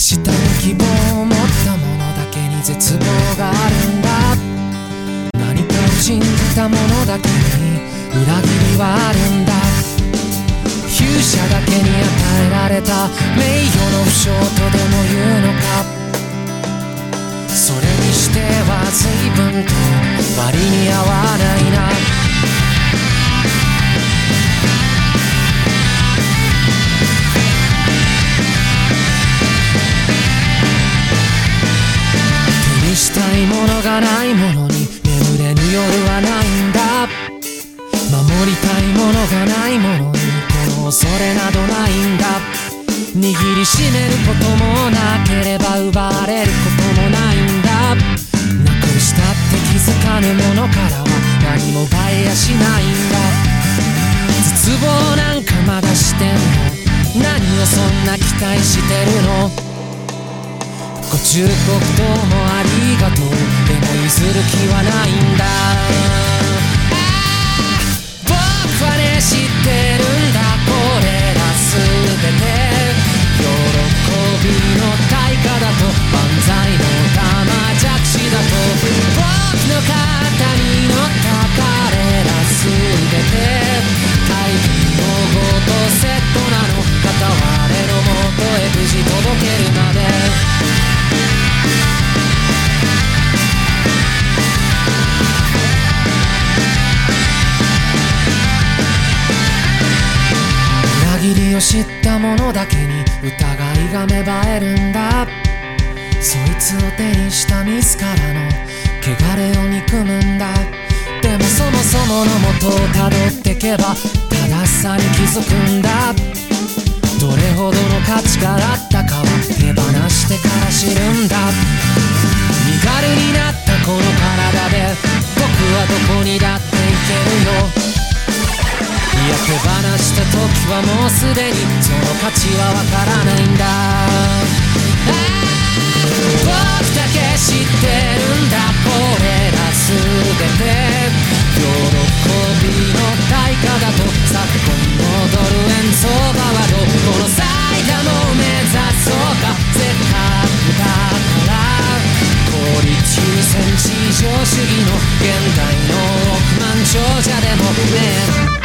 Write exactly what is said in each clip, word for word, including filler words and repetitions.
日の希望を持った者だけに絶望があるんだ。何かを信じた者だけに裏切りはあるんだ。勇者だけに与えられた名誉の負傷とでも言うのか。それにしては随分と割に合わないな。手にしたいものがないものに眠れぬ夜はないんだ。守りたいものがないものにこの恐れなどないんだ。握りしめることもなければ奪われることもないんだ。なくしたって気づかぬものからは何も奪えやしないんだ。絶望なんかまだしてんの？何をそんな期待してるの？ご忠告どうもありがとう。でも譲る気はないんだ。僕はね知ってるんだ。これらすべて喜びの対価だと。万歳の玉じゃくしだと。僕の肩に乗った彼らすべて大金のごとセットなの。片割れのもとへ無事届けるまで。裏切りを知った者だけに疑いが芽生えるんだ。そいつを手にした自らの汚れを憎むんだ。でもそもそもの元をたどってけば正しさに気づくんだ。どれほどの価値があったかは手放してから知るんだ。身軽になったこの体で僕はどこにだって行けるよ。いや手放した時はもうすでにその価値はわからないんだ。僕だけ知ってるんだ。これらすべて喜びの対価だと。昨今のドル円相場はどこの最多も目指そうか。せっかくだから効率優先至上主義の現代の億万長者でもね。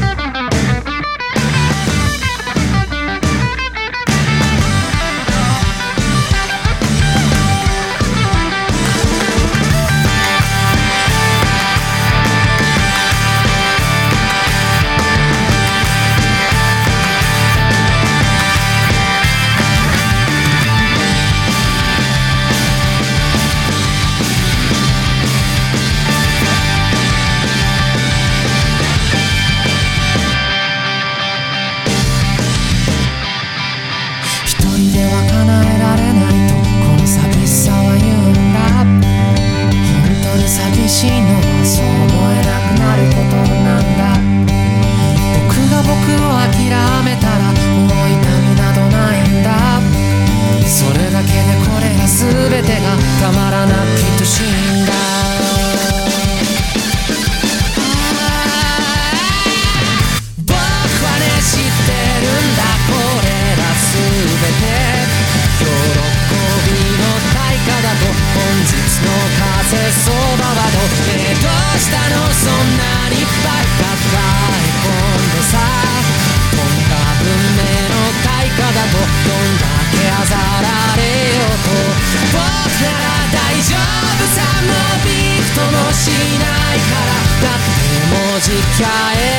寂しいのはそう思えなくなることなんだ。僕が僕を諦めたらもう痛みなどないんだ。それだけでこれら全てがたまらなく愛しいんだ。僕はね知ってるんだ。これら全て喜びの対価だと。本日の風相場はどえどうしたのそんなにいっぱい抱え込んでさ。とんだ文明の対価だと。どんだけあざられようと僕なら大丈夫さ。もうびくともしないから。だってもうじきゃえ